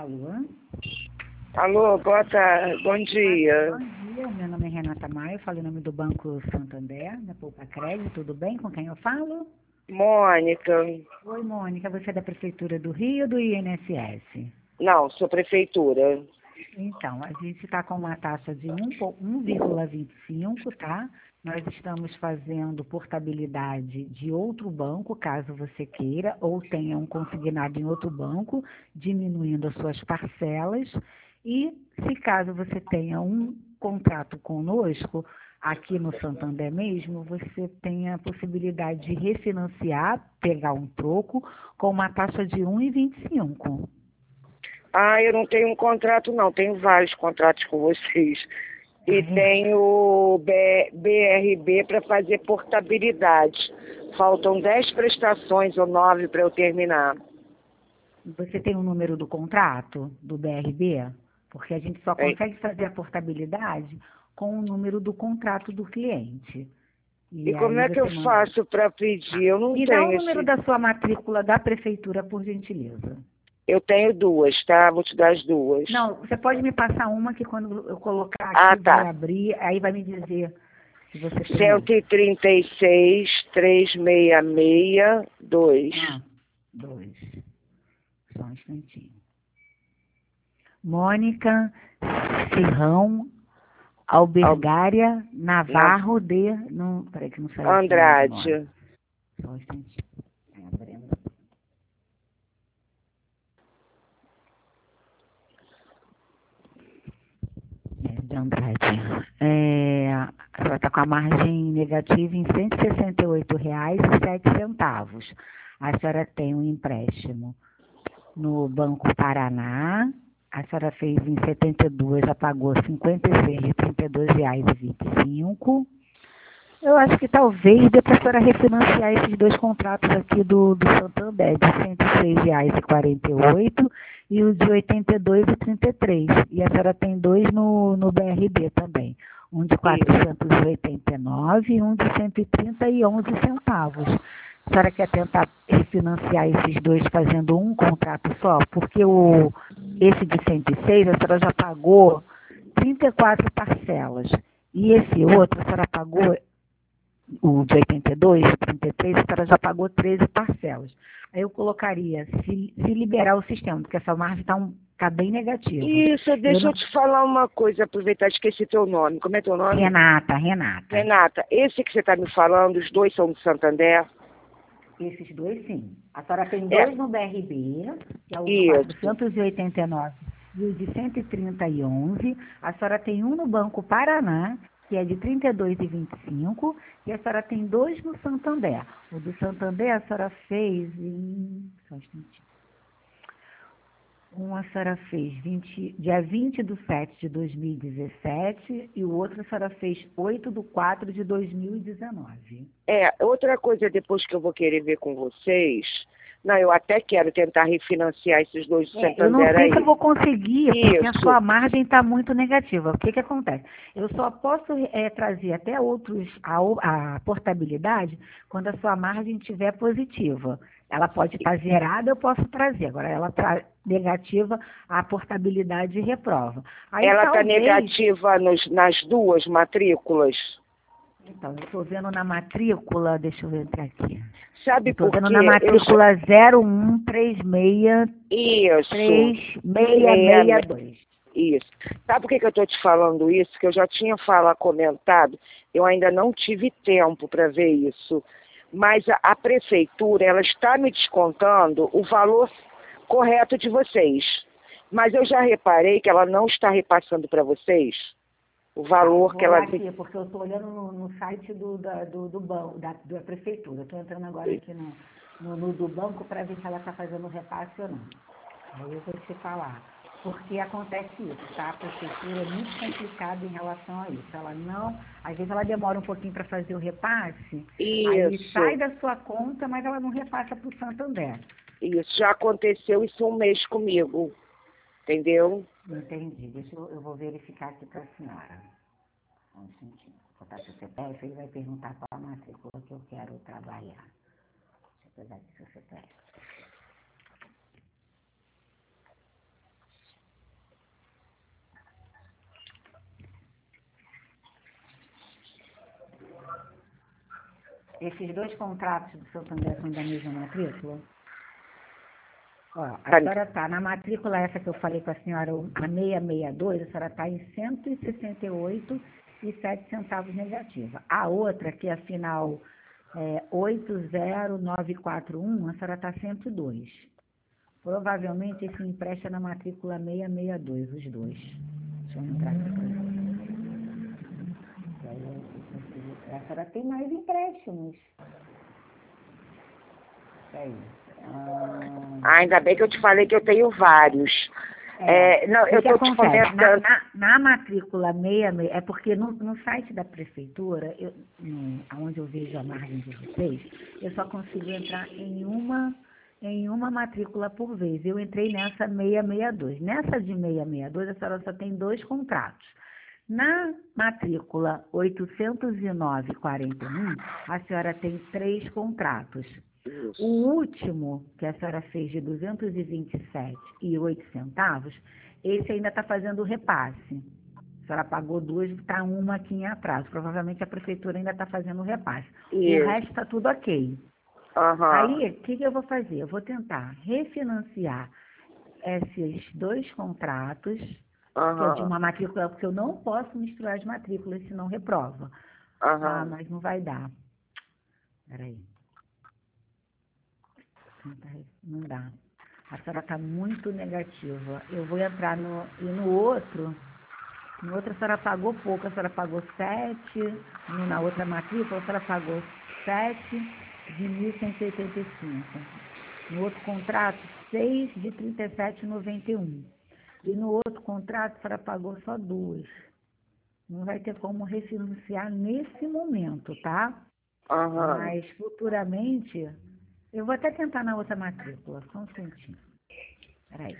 Alô? Alô, boa tarde, bom dia. Bom dia, meu nome é Renata Maia, eu falo em nome do Banco Santander, da Poupa Crédito, tudo bem? Com quem eu falo? Mônica. Oi, Mônica, você é da Prefeitura do Rio ou do INSS? Não, sou prefeitura. Então, a gente está com uma taxa de 1,25, tá? Nós estamos fazendo portabilidade de outro banco, caso você queira, ou tenha um consignado em outro banco, diminuindo as suas parcelas. E se caso você tenha um contrato conosco, aqui no Santander mesmo, você tem a possibilidade de refinanciar, pegar um troco, com uma taxa de 1,25. Ah, eu não tenho um contrato não, tenho vários contratos com vocês. E tenho BRB para fazer portabilidade. Faltam 10 prestações ou 9 para eu terminar. Você tem o número do contrato do BRB? Porque a gente só É. consegue fazer a portabilidade com o número do contrato do cliente. E E como aí é que eu você manda. faço para pedir? Eu não Me dá o tenho número esse. da sua matrícula da prefeitura, por gentileza. Eu tenho duas, tá? Vou te dar as duas. Não, você pode me passar uma que quando eu colocar Ah, aqui vai tá. abrir, aí vai me dizer se você tem outra. 136, 366, 2. Ah, dois. Só um instantinho. Mônica Cirrão Albergária Navarro de... Não, peraí que não saiu aqui o nome. Andrade. Só um instantinho. É, Brenda. De Andrade. A senhora está com a margem negativa em R$ 168,07. A senhora tem um empréstimo no Banco Paraná. A senhora fez em 72, já pagou R$ 56,32,25. Eu acho que talvez dê para a senhora refinanciar esses dois contratos aqui do Santander, de R$ 106,48 e o de R$ 82,33. E a senhora tem dois no BRB também. Um de 489 e um de 130,11 centavos. A senhora quer tentar refinanciar esses dois fazendo um contrato só? Porque esse de 106 a senhora já pagou 34 parcelas. E esse outro a senhora pagou o de 82, 33, a senhora já pagou 13 parcelas. Aí eu colocaria, se liberar o sistema, porque essa margem está bem negativa. Isso, deixa eu te falar uma coisa, aproveitar, esqueci teu nome. Como é teu nome? Renata. Renata, esse que você está me falando, os dois são do Santander? Esses dois, sim. A senhora tem É. dois no BRB, que é o de Isso. 489 e o de 130,11. A senhora tem um no Banco Paraná, que é de 32,25, e a senhora tem dois no Santander. O do Santander a senhora fez em... Só um instantinho. Um a senhora fez dia 20 de 7 de 2017 e o outro a senhora fez 8 de 4 de 2019. Outra coisa depois que eu vou querer ver com vocês, não, eu até quero tentar refinanciar esses dois do Santander Eu não sei aí. se eu vou conseguir, porque a Isso. sua margem está muito negativa. O que que acontece? Eu só posso trazer até a portabilidade quando a sua margem estiver positiva. Ela pode estar zerada, eu posso trazer. Agora, ela está negativa, a portabilidade reprova. Aí, Ela está talvez... negativa nas duas matrículas? Então, eu estou vendo na matrícula, deixa eu ver aqui. Sabe Estou por quê? vendo na matrícula 0136 Isso. 3662. Isso. Sabe por que eu estou te falando isso? Que eu já tinha comentado, eu ainda não tive tempo para ver isso. Mas a prefeitura, ela está me descontando o valor correto de vocês. Mas eu já reparei que ela não está repassando para vocês o valor que ela... Aqui, porque eu estou olhando no site do banco, da prefeitura. Estou entrando agora aqui no do banco para ver se ela está fazendo repasse ou não. Aí eu vou te falar. Porque acontece isso, tá? A prefeitura é muito complicada em relação a isso. Ela não... Às vezes ela demora um pouquinho para fazer o repasse, aí sai da sua conta, mas ela não repassa para o Santander. Isso, já aconteceu isso um mês comigo, entendeu? Entendi. Eu vou verificar aqui para a senhora. Um instantinho. Vou botar seu CPF, ele vai perguntar qual a matrícula que eu quero trabalhar. Deixa eu pegar aqui seu CPF. Esses dois contratos do Santander são da mesma matrícula? Ó, a senhora está na matrícula essa que eu falei com a senhora, a 662, a senhora está em 168,07 negativa. A outra, que é a final 80941, a senhora está 102. Provavelmente esse empréstimo é na matrícula 662, os dois. Deixa eu entrar aqui para a senhora tem mais empréstimos. Aí. Ainda bem que eu te falei que eu tenho vários. Não, eu estou te comentando. Na matrícula 66, é porque no site da prefeitura, onde eu vejo a margem de vocês, eu só consigo entrar em uma matrícula por vez. Eu entrei nessa 662. Nessa de 662, a senhora só tem dois contratos. Na matrícula 809,41, a senhora tem 3 contratos. Isso. O último, que a senhora fez de 227,08, esse ainda está fazendo o repasse. A senhora pagou 2, está uma aqui em atraso. Provavelmente a prefeitura ainda está fazendo o repasse. Isso. O resto está tudo ok. Uhum. Aí, o que eu vou fazer? Eu vou tentar refinanciar esses 2 contratos, que é de uma matrícula, porque eu não posso misturar as matrículas, senão reprova. Ah, mas não vai dar. Peraí. Não dá. A senhora está muito negativa. Eu vou entrar no outro. No outro a senhora pagou pouco, a senhora pagou 7. Na outra matrícula a senhora pagou 7 de 1.185. No outro contrato, 6 de 37,91. E no outro contrato a senhora pagou só 2. Não vai ter como refinanciar nesse momento, tá? Mas futuramente, eu vou até tentar na outra matrícula, só um instantinho. Peraí.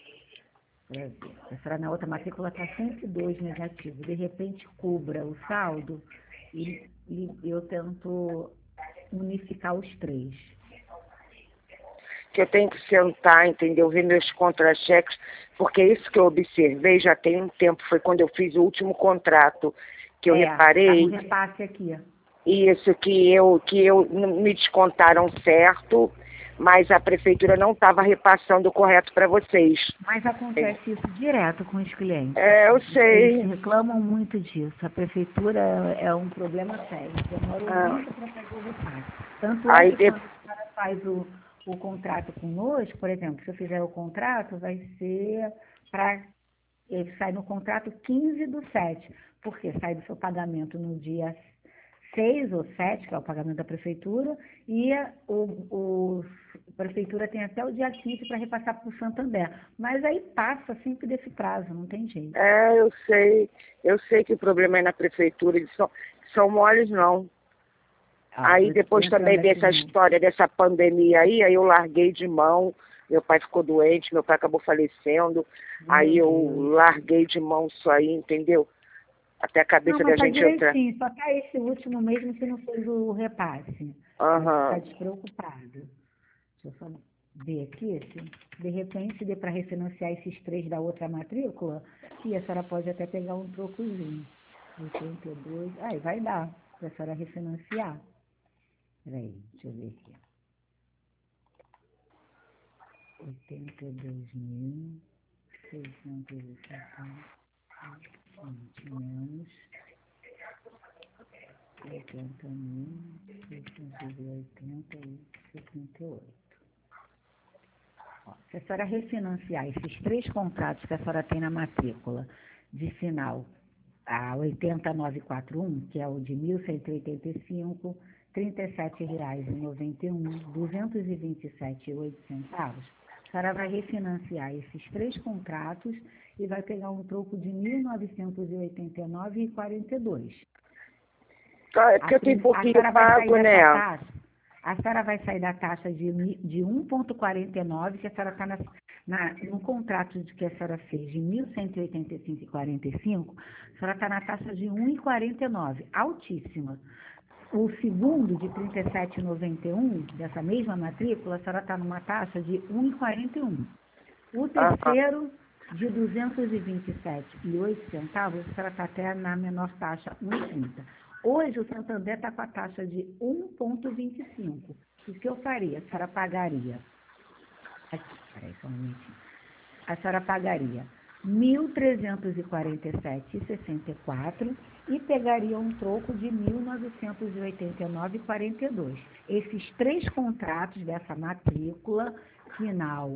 A senhora na outra matrícula está 102 negativo. De repente, cubra o saldo e eu tento unificar os 3. Que eu tenho que sentar, entendeu? Ver meus contra-cheques, porque isso que eu observei já tem um tempo, foi quando eu fiz o último contrato, que eu reparei. Tá no repasse aqui. Isso, que eu me descontaram certo, mas a prefeitura não estava repassando o correto para vocês. Mas acontece isso direto com os clientes. Eu sei. Eles reclamam muito disso. A prefeitura é um problema sério. Demora muito para fazer o repasse. Tanto é que quando a senhora faz o contrato conosco, por exemplo, se eu fizer o contrato, vai ser para... Ele sai no contrato 15/7, porque sai do seu pagamento no dia 6 ou 7, que é o pagamento da prefeitura, e a prefeitura tem até o dia 15 para repassar para o Santander. Mas aí passa sempre desse prazo, não tem jeito. Eu sei. Eu sei que o problema é na prefeitura, eles são moles não. Aí depois também dessa história, dessa pandemia aí eu larguei de mão. Meu pai ficou doente, meu pai acabou falecendo. Aí eu larguei de mão isso aí, entendeu? Até a cabeça da gente entrar. Só tá esse último mesmo que não fez o repasse. Tá despreocupado. Deixa eu só ver aqui, se de repente dê para refinanciar esses 3 da outra matrícula, e a senhora pode até pegar um trocozinho. 82, vai dar para a senhora refinanciar. Peraí, deixa eu ver aqui. 82.670 menos 80.680,68. Se a senhora refinanciar esses 3 contratos que a senhora tem na matrícula de final a 80941, que é o de 1.185, R$ 37,91, R$ 227,08, a senhora vai refinanciar esses 3 contratos e vai pegar um troco de R$ 1.989,42. É porque eu tenho pouquinho pago, né? A senhora vai sair da taxa de 1,49, que a senhora está no contrato que a senhora fez de 1.185,45, a senhora está na taxa de 1,49, altíssima. O segundo, de 37,91, dessa mesma matrícula, a senhora está numa taxa de 1,41. O terceiro, de 227,08, a senhora está até na menor taxa, 1,30. Hoje o Santander está com a taxa de 1,25. O que eu faria? A senhora pagaria. Aqui, peraí, só um minutinho. A senhora pagaria R$ 1.347,64 e pegaria um troco de R$ 1.989,42. Esses 3 contratos dessa matrícula final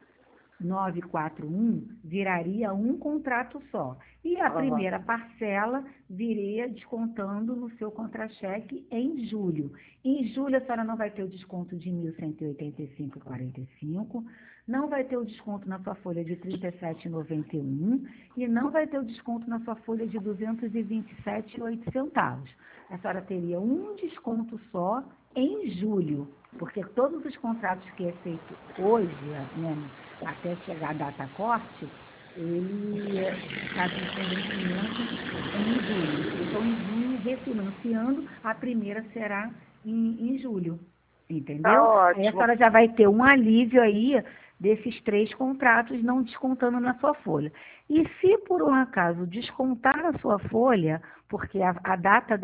941 viraria um contrato só. E a primeira parcela viria descontando no seu contra-cheque em julho. Em julho, a senhora não vai ter o desconto de R$ 1.185,45, não vai ter o desconto na sua folha de R$ 37,91 e não vai ter o desconto na sua folha de R$ 227,08. A senhora teria um desconto só em julho, porque todos os contratos que é feito hoje, né, até chegar a data corte, ele está com vencimento em julho. Então, em junho, refinanciando, a primeira será em julho, entendeu? Tá Aí a ótimo. senhora já vai ter um alívio aí desses 3 contratos, não descontando na sua folha. E se, por um acaso, descontar a sua folha, porque a data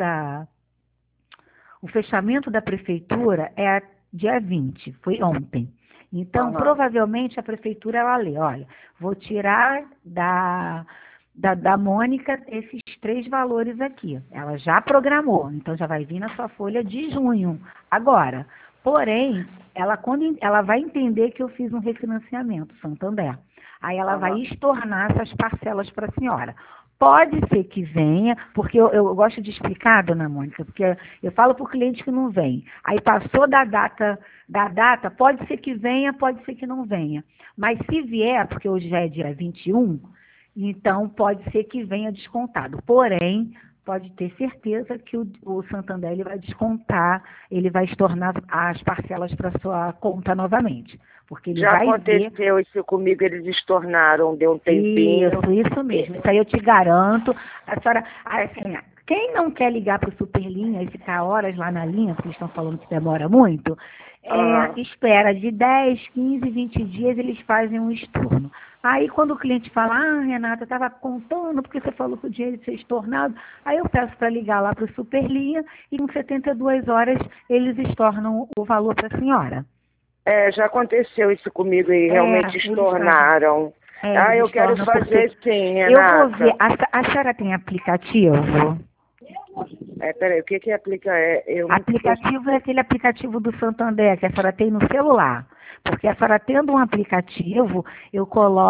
o fechamento da prefeitura é dia 20, foi ontem. Então, provavelmente, a prefeitura, ela lê, olha, vou tirar da Mônica esses 3 valores aqui. Ela já programou, então já vai vir na sua folha de junho. Agora, porém, quando ela vai entender que eu fiz um refinanciamento, Santander. Aí ela vai estornar essas parcelas para a senhora. Pode ser que venha, porque eu gosto de explicar, dona Mônica, porque eu falo para o cliente que não vem. Aí passou da data, pode ser que venha, pode ser que não venha. Mas se vier, porque hoje já é dia 21, então pode ser que venha descontado. Porém, pode ter certeza que o Santander ele vai descontar, ele vai estornar as parcelas para sua conta novamente. Porque ele Já vai aconteceu isso comigo, eles estornaram, deu um tempinho. Isso mesmo. Isso aí eu te garanto. A senhora, assim, quem não quer ligar para o Superlinha e ficar horas lá na linha, porque eles estão falando que demora muito, espera de 10, 15, 20 dias, eles fazem um estorno. Aí quando o cliente fala, Renata, eu estava contando porque você falou que o dinheiro ia ser estornado, aí eu peço para ligar lá para o Superlinha e em 72 horas eles estornam o valor para a senhora. Já aconteceu isso comigo e realmente estornaram. Eu quero fazer sim, Renata. Eu vou ver. A senhora tem aplicativo? Peraí, o que aplica? Aplicativo é aquele aplicativo do Santander que a senhora tem no celular. Porque a senhora tendo um aplicativo, eu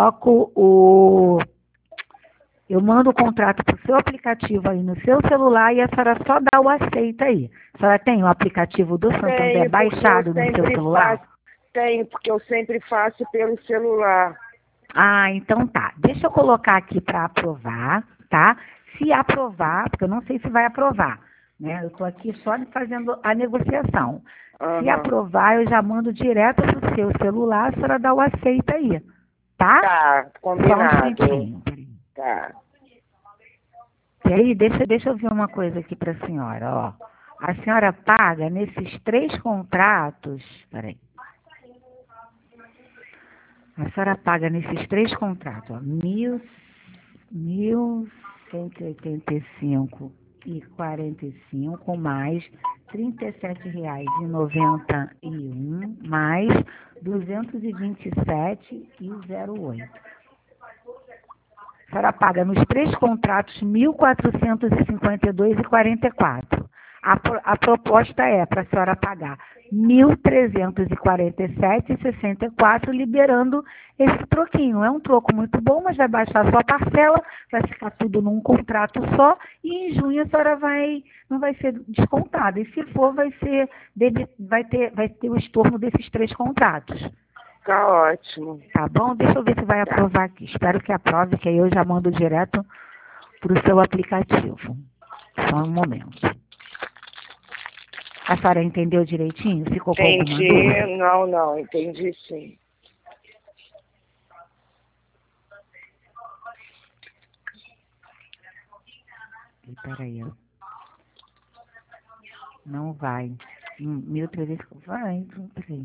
mando o contrato para o seu aplicativo aí no seu celular e a senhora só dá o aceita aí. A senhora tem o aplicativo do Santander baixado no seu celular? Tenho, porque eu sempre faço pelo celular. Então tá. Deixa eu colocar aqui para aprovar, tá? Se aprovar, porque eu não sei se vai aprovar, né? Eu estou aqui só fazendo a negociação. Se aprovar, eu já mando direto para o seu celular, a senhora dá o aceita aí, tá? Tá, combinado. Só um instantinho. Tá. E aí, deixa eu ver uma coisa aqui para a senhora, ó. A senhora paga nesses 3 contratos, peraí. A senhora paga nesses 3 contratos, ó, R$ 1.185,45 mais R$ 37,91 mais R$ 227,08. A senhora paga nos 3 contratos R$ 1.452,44. A proposta é para a senhora pagar R$ 1.347,64, liberando esse troquinho. É um troco muito bom, mas vai baixar a sua parcela, vai ficar tudo num contrato só, e em junho a senhora não vai ser descontada. E se for, vai ter o estorno desses 3 contratos. Tá ótimo. Tá bom? Deixa eu ver se vai aprovar aqui. Espero que aprove, que aí eu já mando direto para o seu aplicativo. Só um momento. A senhora entendeu direitinho? Ficou com alguma dúvida? Entendi. Não, entendi sim. Peraí, ó. Não vai. 1.300... Vai, peraí.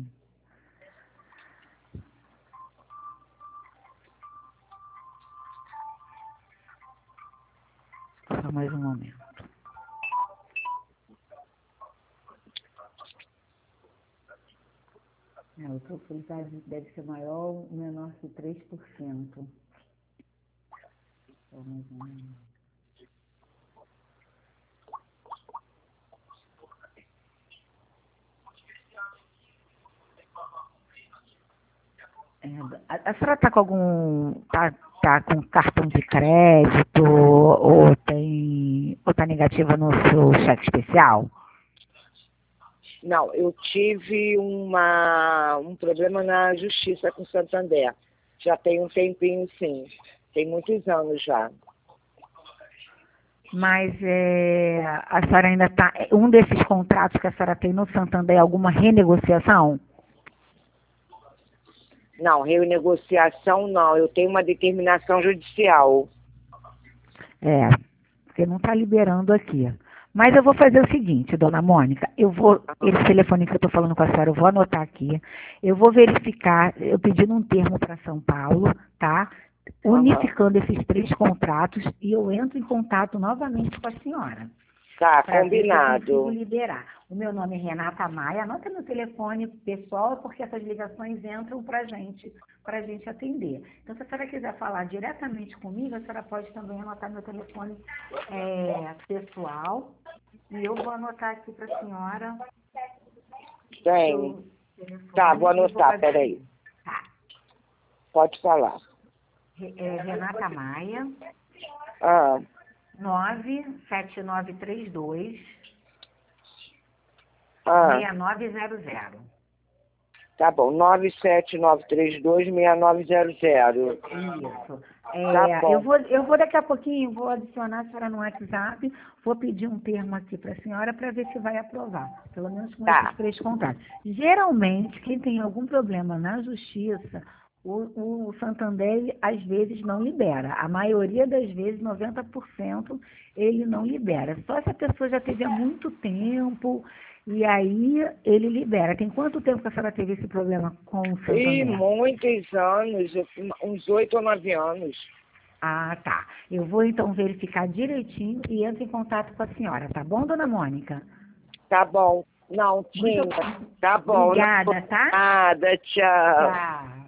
Só mais um momento. O porcentagem deve ser maior ou menor que 3%. A senhora está com tá com cartão de crédito ou tá negativa no seu cheque especial? Não, eu tive um problema na justiça com o Santander. Já tem um tempinho, sim. Tem muitos anos já. Mas a senhora ainda está... Um desses contratos que a senhora tem no Santander, alguma renegociação? Não, renegociação não. Eu tenho uma determinação judicial. Porque não está liberando aqui. Mas eu vou fazer o seguinte, dona Mônica, esse telefone que eu estou falando com a senhora, eu vou anotar aqui, eu vou verificar, eu pedindo um termo para São Paulo, tá? Unificando esses 3 contratos e eu entro em contato novamente com a senhora. Tá, combinado. Eu consigo liberar. O meu nome é Renata Maia, anota meu telefone pessoal, porque essas ligações entram para a gente atender. Então, se a senhora quiser falar diretamente comigo, a senhora pode também anotar meu telefone pessoal, e eu vou anotar aqui para a senhora. Tem. Tá, vou anotar, peraí. Tá. Pode falar. Renata Maia. 97932 6900. Tá bom, 979326900. Isso. Tá bom. Eu vou daqui a pouquinho, vou adicionar a senhora no WhatsApp, vou pedir um termo aqui para a senhora para ver se vai aprovar, pelo menos com esses 3 contratos. Geralmente, quem tem algum problema na justiça, o Santander às vezes não libera. A maioria das vezes, 90%, ele não libera. Só se a pessoa já teve há muito tempo e aí ele libera. Tem quanto tempo que a senhora teve esse problema com o Santander? Muitos anos, uns 8 ou 9 anos. Ah, tá. Eu vou então verificar direitinho e entro em contato com a senhora, tá bom, dona Mônica? Tá bom. Não tinha. Tá bom. Obrigada, tá? Nada, tchau. Tchau.